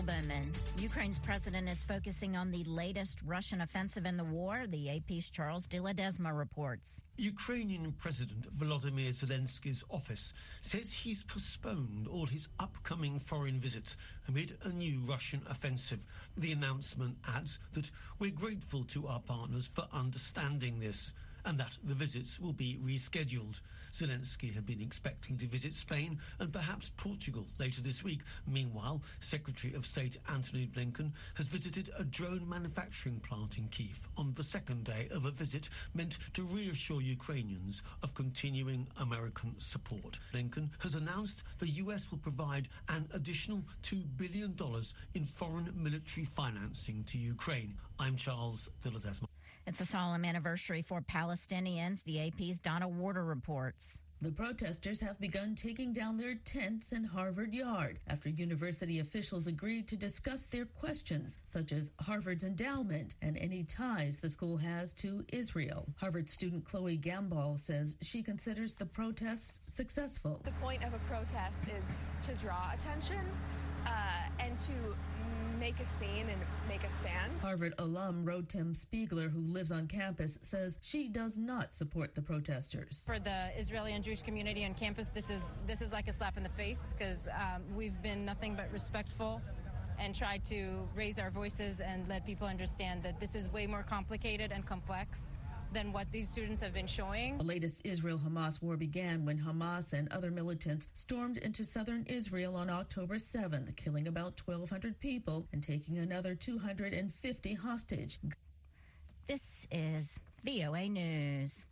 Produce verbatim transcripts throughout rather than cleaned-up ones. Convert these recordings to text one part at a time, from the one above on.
Laurel Bowman. Ukraine's president is focusing on the latest Russian offensive in the war. The A P's Charles de Ledesma reports. Ukrainian President Volodymyr Zelensky's office says he's postponed all his upcoming foreign visits amid a new Russian offensive. The announcement adds that we're grateful to our partners for understanding this and that the visits will be rescheduled. Zelensky had been expecting to visit Spain and perhaps Portugal later this week. Meanwhile, Secretary of State Antony Blinken has visited a drone manufacturing plant in Kyiv on the second day of a visit meant to reassure Ukrainians of continuing American support. Blinken has announced the U S will provide an additional two billion dollars in foreign military financing to Ukraine. I'm Charles de Ledesma. It's a solemn anniversary for Palestinians. The A P's Donna Warder reports. The protesters have begun taking down their tents in Harvard Yard after university officials agreed to discuss their questions, such as Harvard's endowment and any ties the school has to Israel. Harvard student Chloe Gamball says she considers the protests successful. The point of a protest is to draw attention uh, and to make a scene and make a stand. Harvard alum Rotem Spiegler, who lives on campus, says she does not support the protesters. For the Israeli and Jewish community on campus, this is this is like a slap in the face because um, we've been nothing but respectful and tried to raise our voices and let people understand that this is way more complicated and complex than what these students have been showing. The latest Israel-Hamas war began when Hamas and other militants stormed into southern Israel on October seventh, killing about twelve hundred people and taking another two hundred fifty hostage. This is V O A News.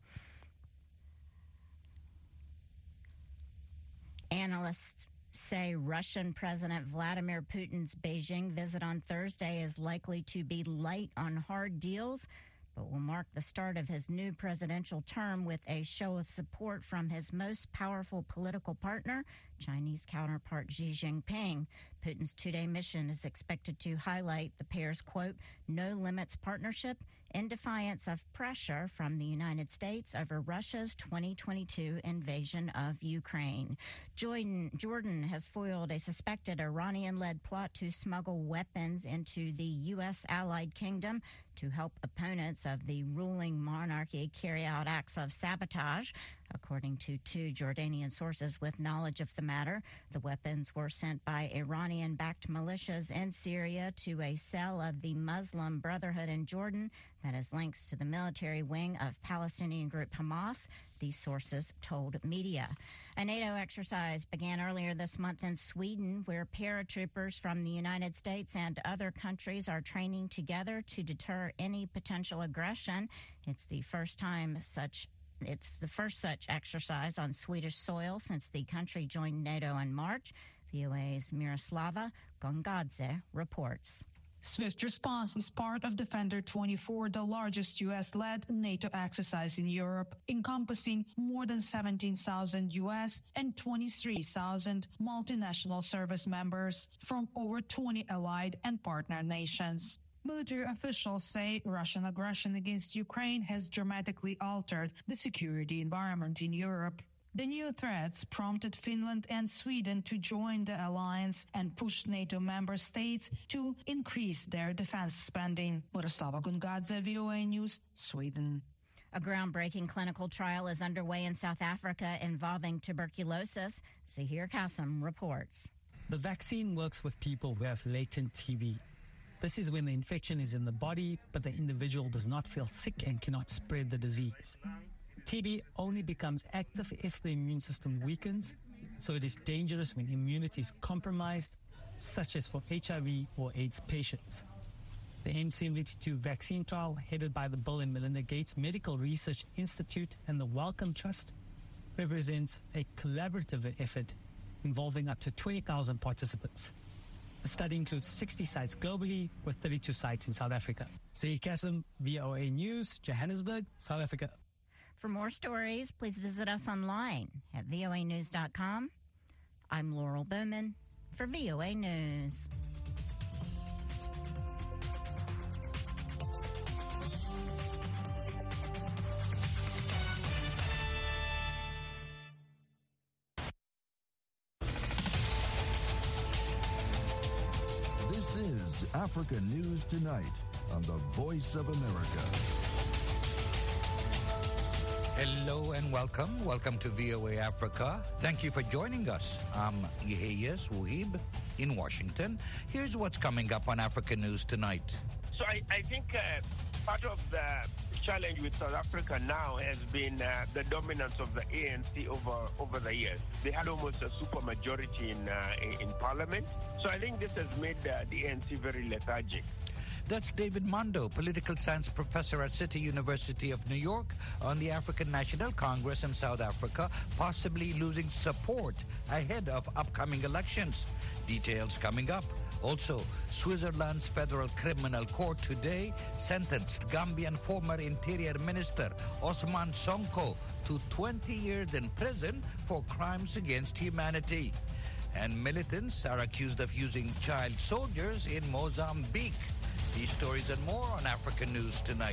Analysts say Russian President Vladimir Putin's Beijing visit on Thursday is likely to be light on hard deals, but will mark the start of his new presidential term with a show of support from his most powerful political partner, Chinese counterpart Xi Jinping. Putin's two-day mission is expected to highlight the pair's, quote, no-limits partnership in defiance of pressure from the United States over Russia's twenty twenty-two invasion of Ukraine. Jordan, Jordan has foiled a suspected Iranian-led plot to smuggle weapons into the U S allied kingdom to help opponents of the ruling monarchy carry out acts of sabotage. According to two Jordanian sources with knowledge of the matter, the weapons were sent by Iranian-backed militias in Syria to a cell of the Muslim Brotherhood in Jordan that has links to the military wing of Palestinian group Hamas, these sources told media. A NATO exercise began earlier this month in Sweden, where paratroopers from the United States and other countries are training together to deter any potential aggression. It's the first time such It's the first such exercise on Swedish soil since the country joined NATO in March. V O A's Miroslava Gongadze reports. Swift response is part of Defender twenty-four, the largest U S-led NATO exercise in Europe, encompassing more than seventeen thousand U S and twenty-three thousand multinational service members from over twenty allied and partner nations. Military officials say Russian aggression against Ukraine has dramatically altered the security environment in Europe. The new threats prompted Finland and Sweden to join the alliance and pushed NATO member states to increase their defense spending. Miroslava Gongadze, V O A News, Sweden. A groundbreaking clinical trial is underway in South Africa involving tuberculosis. Zahir Kassim reports. The vaccine works with people who have latent T B. This is when the infection is in the body, but the individual does not feel sick and cannot spread the disease. T B only becomes active if the immune system weakens, so it is dangerous when immunity is compromised, such as for H I V or AIDS patients. The M seventy-two vaccine trial, headed by the Bill and Melinda Gates Medical Research Institute and the Wellcome Trust, represents a collaborative effort involving up to twenty thousand participants. The study includes sixty sites globally, with thirty-two sites in South Africa. Zahir Kassim, V O A News, Johannesburg, South Africa. For more stories, please visit us online at V O A news dot com. I'm Laurel Bowman for V O A News. Africa News Tonight on the Voice of America. Hello and welcome. Welcome to V O A Africa. Thank you for joining us. I'm Yeheyes Wuhib in Washington. Here's what's coming up on Africa News Tonight. So I, I think uh, part of the challenge with South Africa now has been uh, the dominance of the A N C over over the years. They had almost a super majority in, uh, in, in parliament. So I think this has made uh, the A N C very lethargic. That's David Mondo, political science professor at City University of New York, on the African National Congress in South Africa possibly losing support ahead of upcoming elections. Details coming up. Also, Switzerland's Federal Criminal Court today sentenced Gambian former Interior Minister Osman Sonko to twenty years in prison for crimes against humanity. And militants are accused of using child soldiers in Mozambique. These stories and more on Africa News Tonight.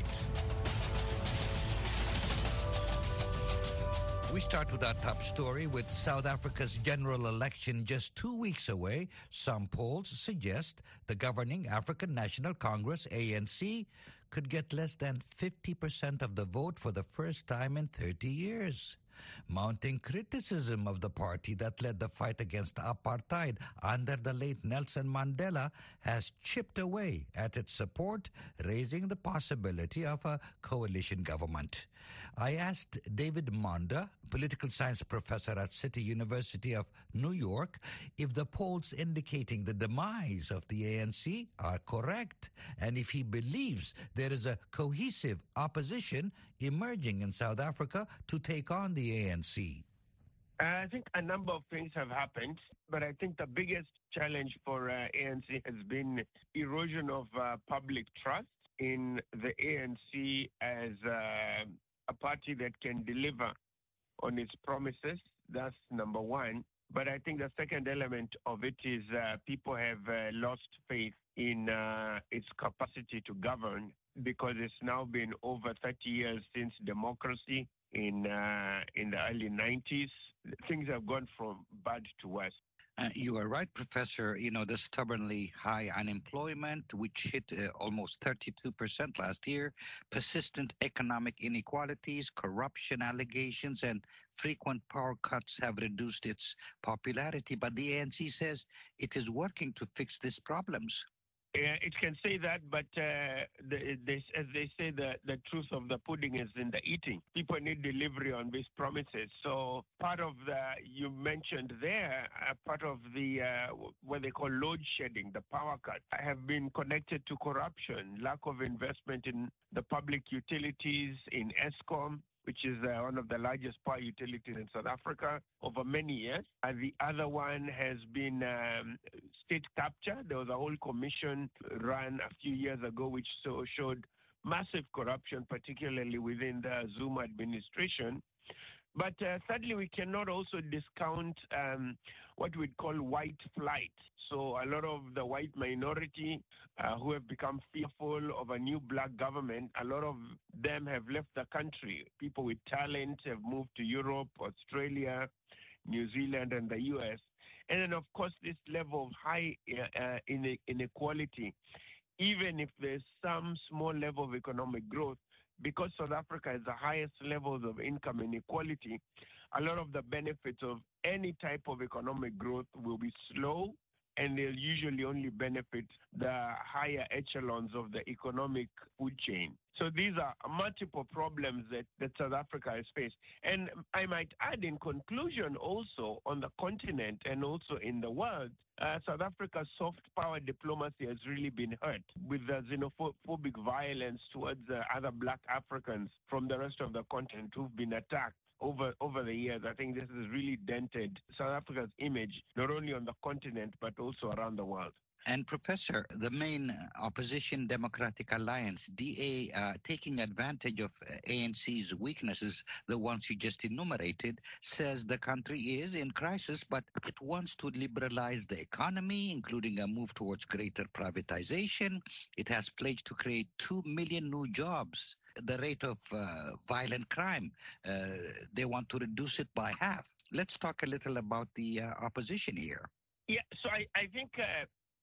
We start with our top story. With South Africa's general election just two weeks away, some polls suggest the governing African National Congress, A N C, could get less than fifty percent of the vote for the first time in thirty years. Mounting criticism of the party that led the fight against apartheid under the late Nelson Mandela has chipped away at its support, raising the possibility of a coalition government. I asked David Monda, political science professor at City University of New York, if the polls indicating the demise of the A N C are correct, and if he believes there is a cohesive opposition emerging in South Africa to take on the A N C. Uh, I think a number of things have happened, but I think the biggest challenge for uh, A N C has been erosion of uh, public trust in the A N C as uh, a party that can deliver on its promises. That's number one. But I think the second element of it is uh, people have uh, lost faith in uh, its capacity to govern, because it's now been over thirty years since democracy in uh, in the early nineties. Things have gone from bad to worse. Uh, you are right, Professor. You know, the stubbornly high unemployment, which hit uh, almost thirty-two percent last year, persistent economic inequalities, corruption allegations, and frequent power cuts have reduced its popularity. But the A N C says it is working to fix these problems. Uh, it can say that, but uh, the, they, as they say, the, the truth of the pudding is in the eating. People need delivery on these promises. So part of the, you mentioned there, uh, part of the, uh, what they call load shedding, the power cut, have been connected to corruption, lack of investment in the public utilities, in Eskom, which is uh, one of the largest power utilities in South Africa, over many years. And the other one has been um, state capture. There was a whole commission run a few years ago which so showed massive corruption, particularly within the Zuma administration. But uh, thirdly, we cannot also discount um, what we'd call white flight. So a lot of the white minority uh, who have become fearful of a new black government, a lot of them have left the country. People with talent have moved to Europe, Australia, New Zealand, and the U S. And then, of course, this level of high uh, inequality, even if there's some small level of economic growth, because South Africa has the highest levels of income inequality, a lot of the benefits of any type of economic growth will be slow, and they'll usually only benefit the higher echelons of the economic food chain. So these are multiple problems that, that South Africa has faced. And I might add in conclusion also, on the continent and also in the world, uh, South Africa's soft power diplomacy has really been hurt with the xenophobic violence towards uh, other black Africans from the rest of the continent who've been attacked over over the years. I think this has really dented South Africa's image, not only on the continent, but also around the world. And Professor, the main opposition Democratic Alliance, D A, uh, taking advantage of A N C's weaknesses, the ones you just enumerated, says the country is in crisis, but it wants to liberalize the economy, including a move towards greater privatization. It has pledged to create two million new jobs. The rate of uh, violent crime, uh, they want to reduce it by half. Let's talk a little about the uh, opposition here. Yeah, so I, I think uh,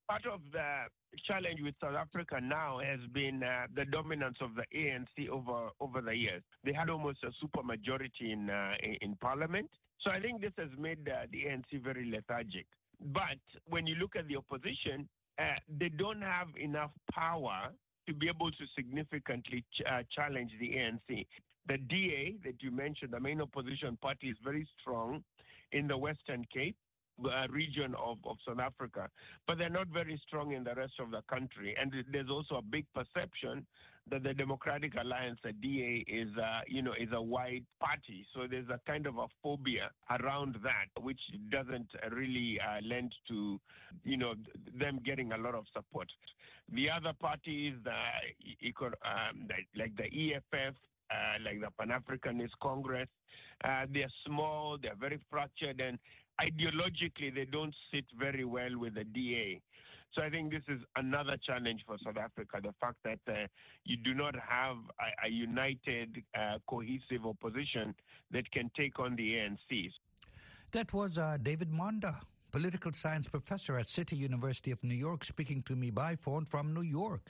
Part of the challenge with South Africa now has been uh, the dominance of the A N C over over the years. They had almost a supermajority in, uh, in in parliament. So I think this has made uh, the A N C very lethargic. But when you look at the opposition, uh, they don't have enough power to be able to significantly ch- uh, challenge the A N C. The D A that you mentioned, the main opposition party, is very strong in the Western Cape uh, region of, of South Africa, but they're not very strong in the rest of the country. And there's also a big perception that the Democratic Alliance, the D A, is uh, you know is a white party. So there's a kind of a phobia around that, which doesn't really uh, lend to you know them getting a lot of support. The other parties, the um, like the E F F, uh, like the Pan-Africanist Congress, uh, they're small, they're very fractured, and ideologically they don't sit very well with the D A. So I think this is another challenge for South Africa, the fact that uh, you do not have a, a united, uh, cohesive opposition that can take on the A N C. That was uh, David Monda, political science professor at City University of New York, speaking to me by phone from New York.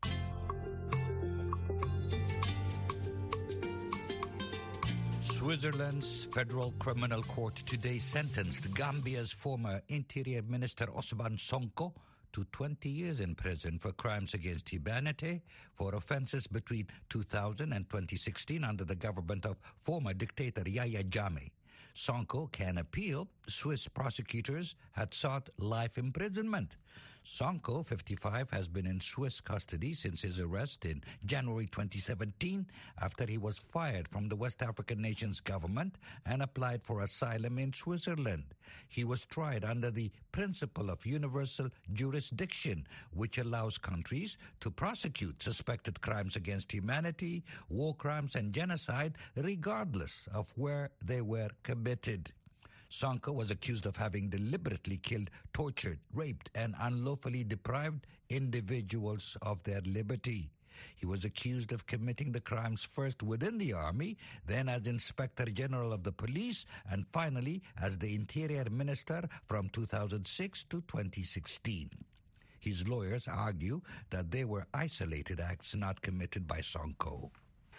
Switzerland's Federal Criminal Court today sentenced Gambia's former Interior Minister Osman Sonko to twenty years in prison for crimes against humanity for offenses between two thousand and twenty sixteen under the government of former dictator Yahya Jammeh. Sonko can appeal. Swiss prosecutors had sought life imprisonment. Sonko, fifty-five, has been in Swiss custody since his arrest in January twenty seventeen after he was fired from the West African nation's government and applied for asylum in Switzerland. He was tried under the principle of universal jurisdiction, which allows countries to prosecute suspected crimes against humanity, war crimes, and genocide, regardless of where they were committed. Sonko was accused of having deliberately killed, tortured, raped, and unlawfully deprived individuals of their liberty. He was accused of committing the crimes first within the army, then as Inspector General of the Police, and finally as the Interior Minister from two thousand six to twenty sixteen. His lawyers argue that they were isolated acts not committed by Sonko.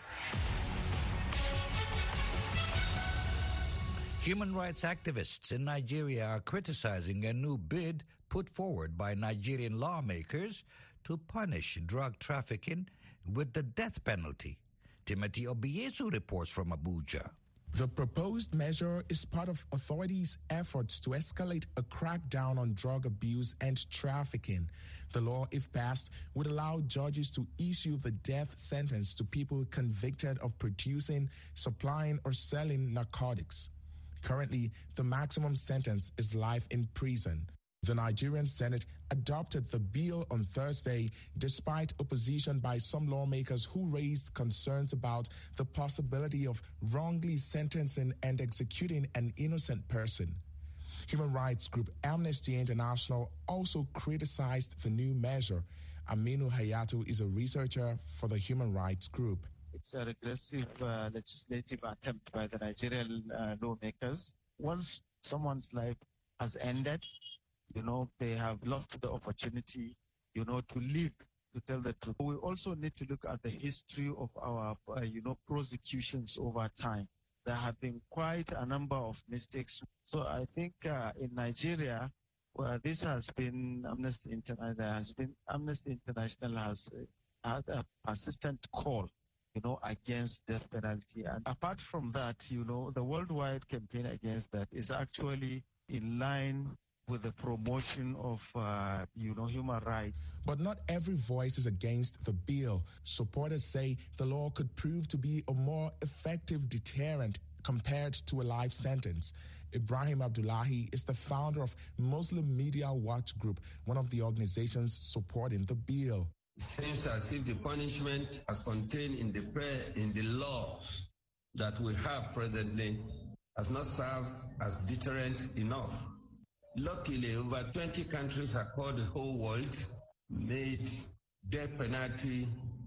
Human rights activists in Nigeria are criticizing a new bid put forward by Nigerian lawmakers to punish drug trafficking with the death penalty. Timothy Obiezu reports from Abuja. The proposed measure is part of authorities' efforts to escalate a crackdown on drug abuse and trafficking. The law, if passed, would allow judges to issue the death sentence to people convicted of producing, supplying, or selling narcotics. Currently, the maximum sentence is life in prison. The Nigerian Senate adopted the bill on Thursday, despite opposition by some lawmakers who raised concerns about the possibility of wrongly sentencing and executing an innocent person. Human rights group Amnesty International also criticized the new measure. Aminu Hayatu is a researcher for the human rights group. It's a regressive uh, legislative attempt by the Nigerian uh, lawmakers. Once someone's life has ended, you know, they have lost the opportunity, you know, to live, to tell the truth. We also need to look at the history of our, uh, you know, prosecutions over time. There have been quite a number of mistakes. So I think uh, in Nigeria, well, this has been Amnesty International has been Amnesty International has uh, had a persistent call, you know, against death penalty. And apart from that, you know, the worldwide campaign against that is actually in line with the promotion of, uh, you know, human rights. But not every voice is against the bill. Supporters say the law could prove to be a more effective deterrent compared to a life sentence. Ibrahim Abdullahi is the founder of Muslim Media Watch Group, one of the organizations supporting the bill. It seems as if the punishment as contained in the prayer, in the laws that we have presently has not served as deterrent enough. Luckily, over twenty countries across the whole world made death penalty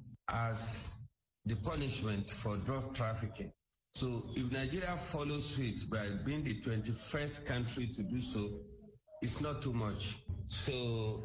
as the punishment for drug trafficking. So if Nigeria follows suit by being the twenty-first country to do so, it's not too much. So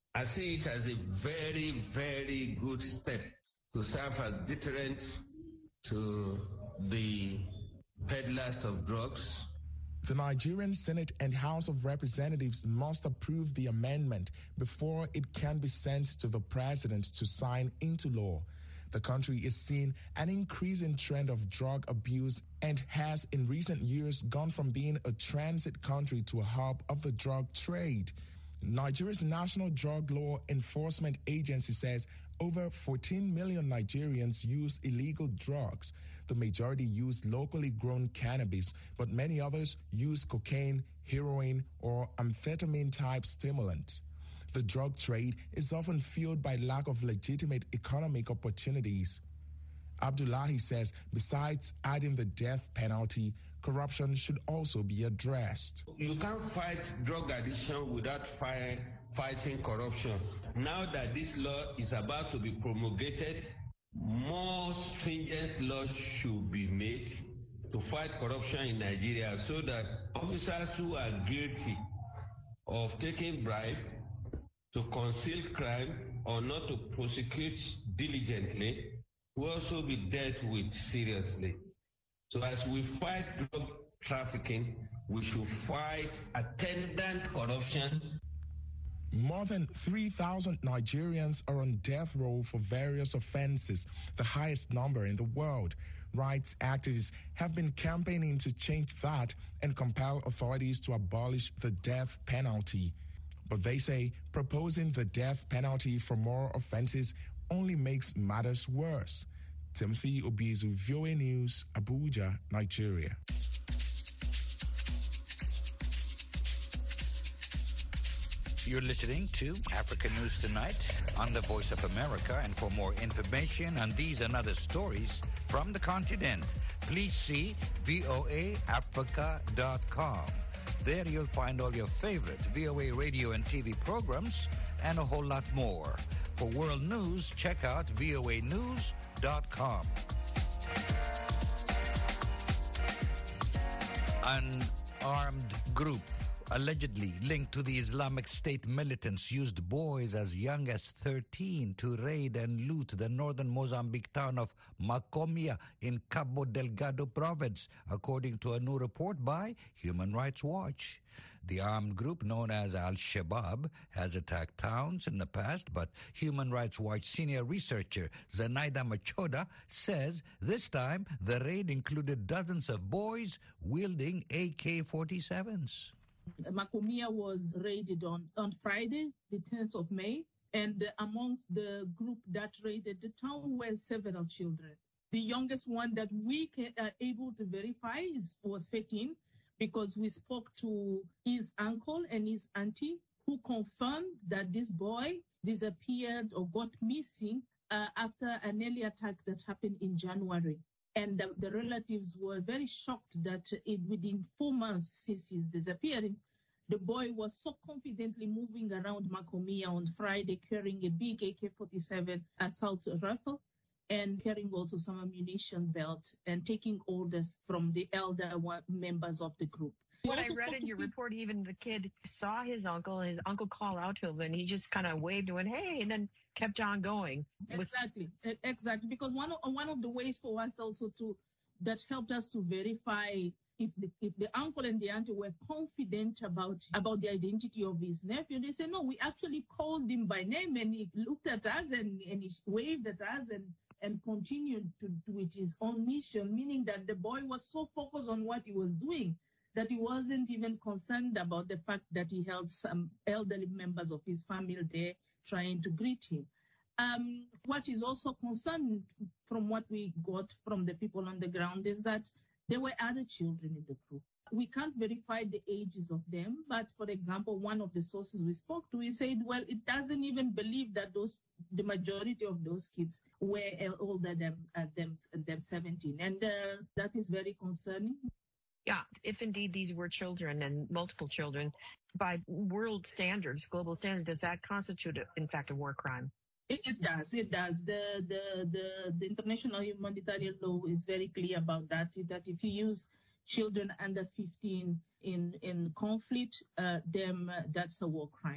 I see it as a very, very good step to serve as deterrent to the peddlers of drugs. The Nigerian Senate and House of Representatives must approve the amendment before it can be sent to the president to sign into law. The country is seeing an increasing trend of drug abuse and has in recent years gone from being a transit country to a hub of the drug trade. Nigeria's National Drug Law Enforcement Agency says over fourteen million Nigerians use illegal drugs. The majority use locally grown cannabis, but many others use cocaine, heroin, or amphetamine-type stimulants. The drug trade is often fueled by lack of legitimate economic opportunities. Abdullahi says besides adding the death penalty, corruption should also be addressed. You can't fight drug addiction without fight, fighting corruption. Now that this law is about to be promulgated, more stringent laws should be made to fight corruption in Nigeria so that officers who are guilty of taking bribe to conceal crime or not to prosecute diligently will also be dealt with seriously. So as we fight drug trafficking, we should fight attendant corruption. More than three thousand Nigerians are on death row for various offenses, the highest number in the world. Rights activists have been campaigning to change that and compel authorities to abolish the death penalty. But they say proposing the death penalty for more offenses only makes matters worse. Timothy Obizu, V O A News, Abuja, Nigeria. You're listening to Africa News Tonight on the Voice of America. And for more information on these and other stories from the continent, please see V O A Africa dot com. There you'll find all your favorite V O A radio and T V programs and a whole lot more. For world news, check out V O A news dot com. An armed group allegedly linked to the Islamic State militants used boys as young as thirteen to raid and loot the northern Mozambique town of Macomia in Cabo Delgado province, according to a new report by Human Rights Watch. The armed group known as Al-Shabaab has attacked towns in the past, but Human Rights Watch senior researcher Zenaida Machoda says this time the raid included dozens of boys wielding A K forty-sevens. Macomia was raided on, on Friday, the tenth of May, and amongst the group that raided the town were several children. The youngest one that we are able to verify is, was thirteen, because we spoke to his uncle and his auntie, who confirmed that this boy disappeared or got missing uh, after an early attack that happened in January. And the, the relatives were very shocked that it, within four months since his disappearance, the boy was so confidently moving around Macomia on Friday, carrying a big A K forty-seven assault rifle and carrying also some ammunition belt and taking orders from the elder members of the group. What I read in your report, even the kid saw his uncle, and his uncle called out to him, and he just kind of waved and went, hey, and then kept on going. Exactly, exactly. Because one of, one of the ways for us also to, that helped us to verify if the, if the uncle and the auntie were confident about, about the identity of his nephew, they said, no, we actually called him by name, and he looked at us and, and he waved at us and, and continued to do with his own mission, meaning that the boy was so focused on what he was doing that he wasn't even concerned about the fact that he held some elderly members of his family there trying to greet him. Um, what is also concerned from what we got from the people on the ground is that there were other children in the group. We can't verify the ages of them, but for example, one of the sources we spoke to, he said, well, it doesn't even believe that those the majority of those kids were older than uh, them, them seventeen. And uh, that is very concerning. Yeah, if indeed these were children and multiple children, by world standards, global standards, does that constitute, in fact, a war crime? It, it does. It does. The, the the the international humanitarian law is very clear about that. That if you use children under fifteen in in conflict, uh, then uh, that's a war crime.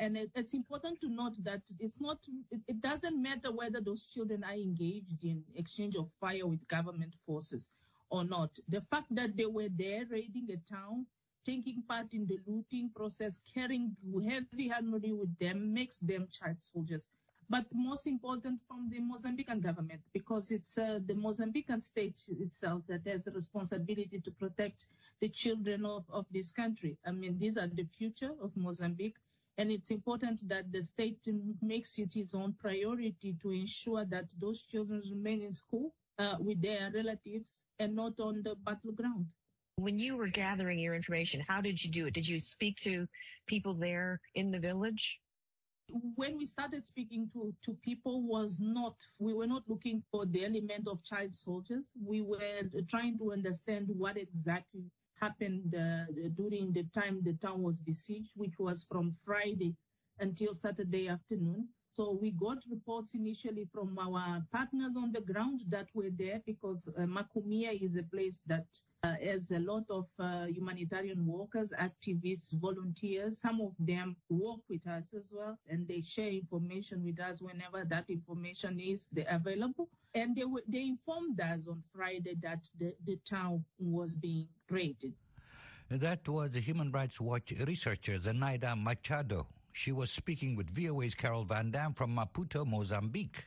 And it, it's important to note that it's not, it, it doesn't matter whether those children are engaged in exchange of fire with government forces or not. The fact that they were there raiding a town, taking part in the looting process, carrying heavy armory with them, makes them child soldiers. But most important from the Mozambican government, because it's uh, the Mozambican state itself that has the responsibility to protect the children of, of this country. I mean, these are the future of Mozambique, and it's important that the state makes it its own priority to ensure that those children remain in school uh, with their relatives and not on the battleground. When you were gathering your information, how did you do it? Did you speak to people there in the village? When we started speaking to, to people was not, we were not looking for the element of child soldiers. We were trying to understand what exactly happened uh, during the time the town was besieged, which was from Friday until Saturday afternoon. So we got reports initially from our partners on the ground that were there, because uh, Makumia is a place that uh, has a lot of uh, humanitarian workers, activists, volunteers. Some of them work with us as well, and they share information with us whenever that information is available. And they were, they informed us on Friday that the, the town was being raided. That was the Human Rights Watch researcher Zenaida Machado. She was speaking with V O A's Carol Van Dam from Maputo, Mozambique.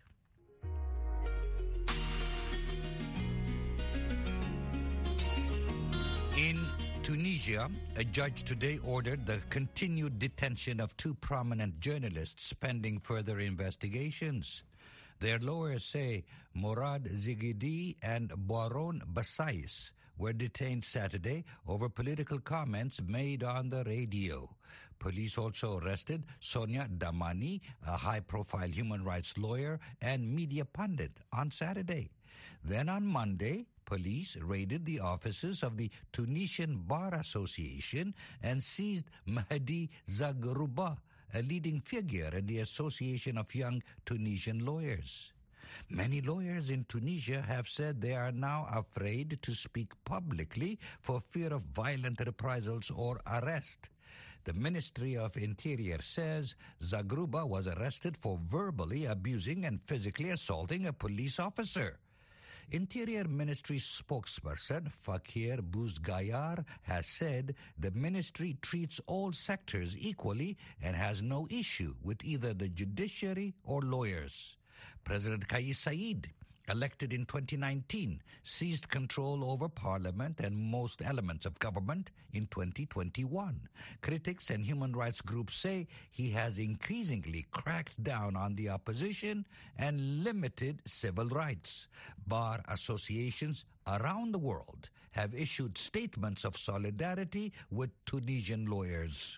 In Tunisia, a judge today ordered the continued detention of two prominent journalists pending further investigations. Their lawyers say Morad Zigidi and Boiron Bassais were detained Saturday over political comments made on the radio. Police also arrested Sonia Damani, a high-profile human rights lawyer and media pundit, on Saturday. Then on Monday, police raided the offices of the Tunisian Bar Association and seized Mahdi Zagrouba, a leading figure in the Association of Young Tunisian Lawyers. Many lawyers in Tunisia have said they are now afraid to speak publicly for fear of violent reprisals or arrest. The Ministry of Interior says Zagrouba was arrested for verbally abusing and physically assaulting a police officer. Interior Ministry spokesperson Fakir Bouzgayar has said the ministry treats all sectors equally and has no issue with either the judiciary or lawyers. President Kais Saied, elected in twenty nineteen, seized control over parliament and most elements of government in twenty twenty-one. Critics and human rights groups say he has increasingly cracked down on the opposition and limited civil rights. Bar associations around the world have issued statements of solidarity with Tunisian lawyers.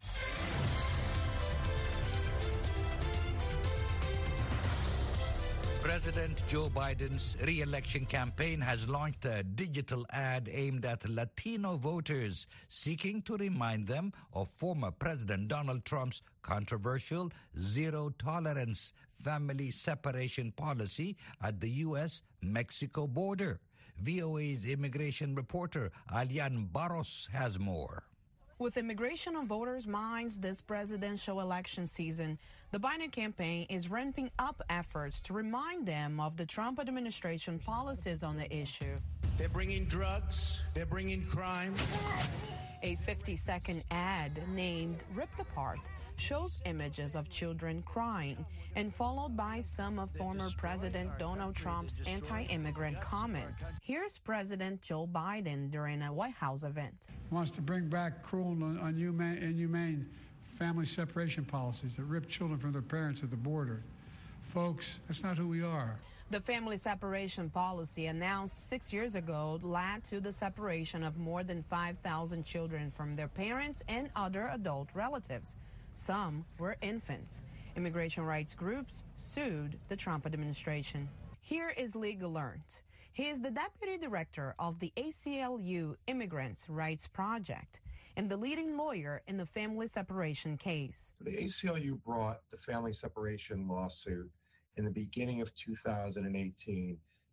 President Joe Biden's re-election campaign has launched a digital ad aimed at Latino voters, seeking to remind them of former President Donald Trump's controversial zero-tolerance family separation policy at the U S Mexico border. V O A's immigration reporter Alian Barros has more. With immigration on voters' minds this presidential election season, the Biden campaign is ramping up efforts to remind them of the Trump administration policies on the issue. They're bringing drugs, they're bringing crime. A fifty-second ad named Ripped Apart shows images of children crying and followed by some of former President Donald Trump's anti-immigrant comments. Here's President Joe Biden during a White House event. Wants to bring back cruel and inhumane, inhumane family separation policies that rip children from their parents at the border. Folks, that's not who we are. The family separation policy announced six years ago led to the separation of more than five thousand children from their parents and other adult relatives. Some were infants. Immigration rights groups sued the Trump administration. Here is Lee Gallant. He is the deputy director of the A C L U Immigrants' Rights Project and the leading lawyer in the family separation case. The A C L U brought the family separation lawsuit in the beginning of two thousand eighteen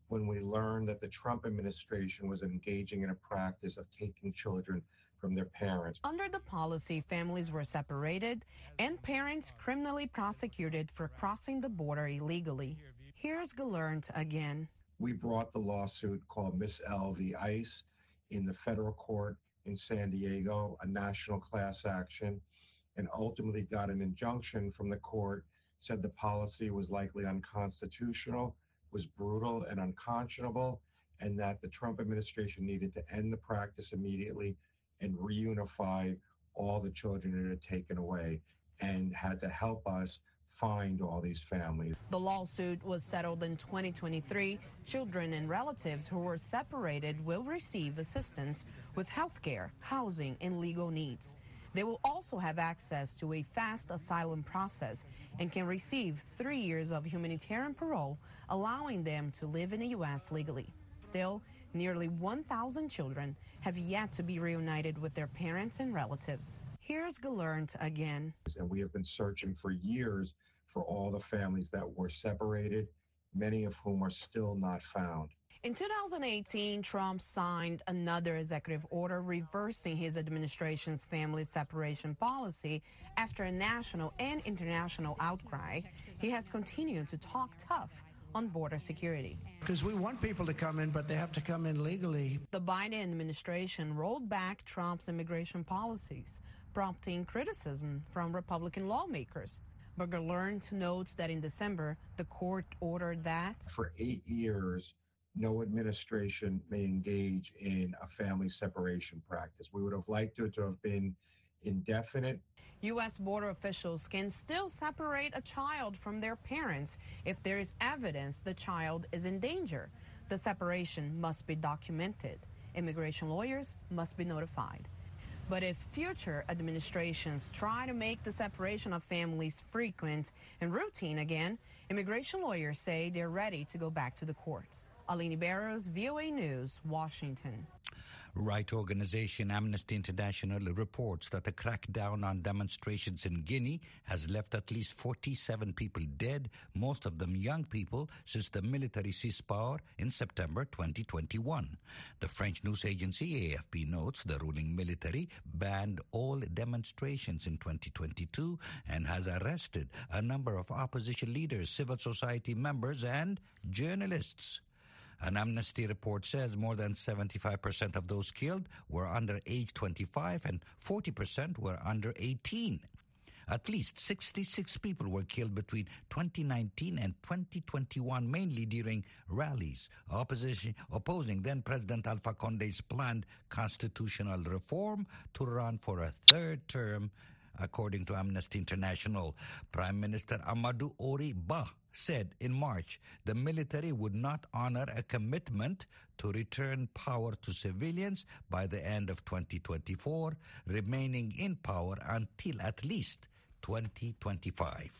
when we learned that the Trump administration was engaging in a practice of taking children from their parents. Under the policy, families were separated and parents criminally prosecuted for crossing the border illegally. Here's Gallant again. We brought the lawsuit called Miss L v. ICE in the federal court in San Diego, a national class action, and ultimately got an injunction from the court, said the policy was likely unconstitutional, was brutal and unconscionable, and that the Trump administration needed to end the practice immediately and reunify all the children it had taken away, and had to help us find all these families. The lawsuit was settled in twenty twenty-three. Children and relatives who were separated will receive assistance with health care, housing, and legal needs. They will also have access to a fast asylum process and can receive three years of humanitarian parole, allowing them to live in the U S legally. Still, nearly one thousand children have yet to be reunited with their parents and relatives. Here's Gallant again. And we have been searching for years for all the families that were separated, many of whom are still not found. In two thousand eighteen, Trump signed another executive order reversing his administration's family separation policy after a national and international outcry. He has continued to talk tough on border security. Because we want people to come in, but they have to come in legally. The Biden administration rolled back Trump's immigration policies, prompting criticism from Republican lawmakers. But Gallant notes that in December, the court ordered that for eight years, no administration may engage in a family separation practice. We would have liked it to have been indefinite. U S border officials can still separate a child from their parents if there is evidence the child is in danger. The separation must be documented. Immigration lawyers must be notified. But if future administrations try to make the separation of families frequent and routine again, immigration lawyers say they're ready to go back to the courts. Aline Barrows, V O A News, Washington. Right organization Amnesty International reports that the crackdown on demonstrations in Guinea has left at least forty-seven people dead, most of them young people, since the military seized power in September twenty twenty-one. The French news agency A F P notes the ruling military banned all demonstrations in twenty twenty-two and has arrested a number of opposition leaders, civil society members, and journalists. An Amnesty report says more than seventy-five percent of those killed were under age twenty-five and forty percent were under eighteen. At least sixty-six people were killed between twenty nineteen and twenty twenty-one, mainly during rallies opposition, opposing then-President Alpha Conde's planned constitutional reform to run for a third term, according to Amnesty International. Prime Minister Amadou Ori Ba said in March the military would not honor a commitment to return power to civilians by the end of twenty twenty-four, remaining in power until at least twenty twenty-five.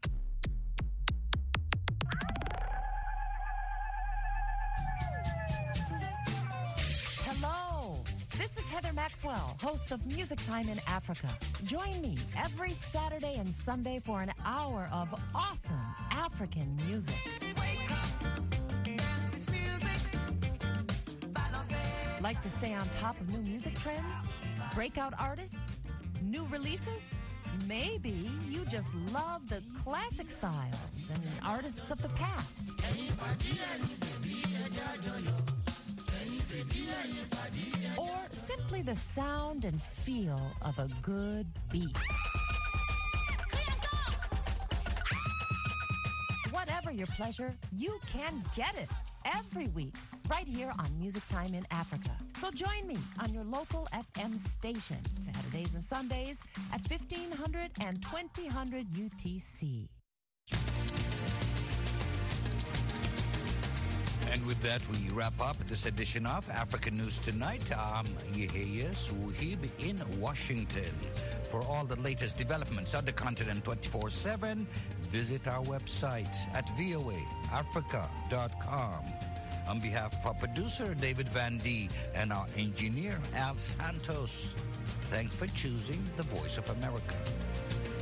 Hello, this is Heather Maxwell, host of Music Time in Africa. Join me every Saturday and Sunday for an hour of awesome African music. Wake up, dance this music. Like to stay on top of new music trends? Breakout artists? New releases? Maybe you just love the classic styles and artists of the past. Or simply the sound and feel of a good beat. Whatever your pleasure, you can get it every week right here on Music Time in Africa. So join me on your local F M station Saturdays and Sundays at fifteen hundred and twenty hundred U T C. And with that, we wrap up this edition of African News Tonight. I'm Yehia Suhib in Washington. For all the latest developments on the continent twenty-four seven, visit our website at V O A Africa dot com. On behalf of our producer, David Van D, and our engineer, Al Santos, thanks for choosing the Voice of America.